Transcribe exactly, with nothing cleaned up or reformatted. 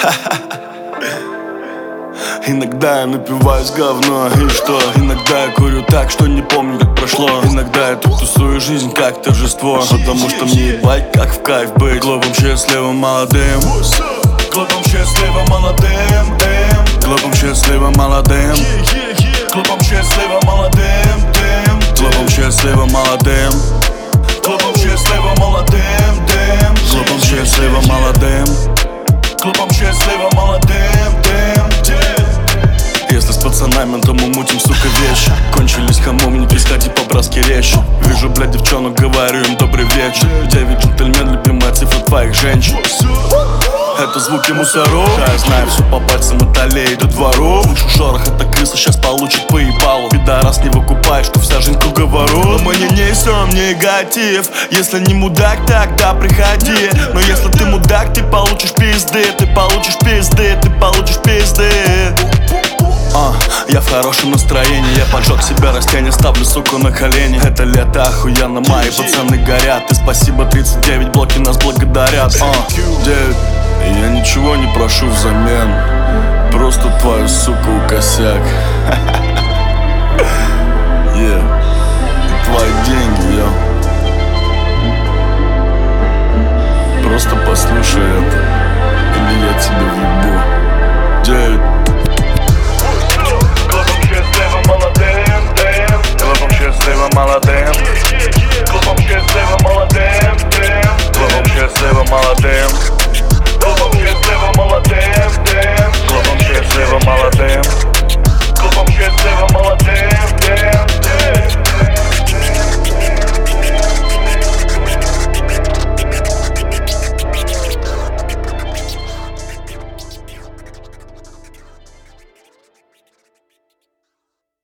Иногда я напиваюсь говно, и что? Иногда я курю так, что не помню, как прошло. Иногда я тут тусую жизнь как торжество, потому что мне ебать, как в кайф быть глупым, счастливым, молодым. Глупым, счастливым, молодым. Глупым, счастливым, молодым. Глупым, счастливым, молодым. Глупым, счастливым, молодым. Глупым, счастливым, молодым. Глупым, счастливым, молодым. Глупым, счастливым, молодым. Если с пацанами, то мы мутим, сука, вещи. Кончились хамовники, сходи по-братски речи. Вижу, блядь, девчонок, говорю им добрый вечер. Девять джентльмен, любимая цифра твоих женщин. Это звуки мусоров. Я знаю все по пальцам Италии до двору. Шорох, эта крыса сейчас получит по ебалу. Пидорас, не выкупай, что вся жизнь круговорот. Но мы не несем негатив. Если не мудак, тогда приходи. Но если ты мудак, ты получишь пизды. Ты получишь пизды, ты получишь пизды. Uh, я в хорошем настроении, я поджег себя растение, ставлю, суку, на колени. Это лето охуенно, мои пацаны горят. И спасибо, тридцать девять блоки нас благодарят. uh, девять. Я ничего не прошу взамен, просто твою суку косяк. Yeah. Твои деньги.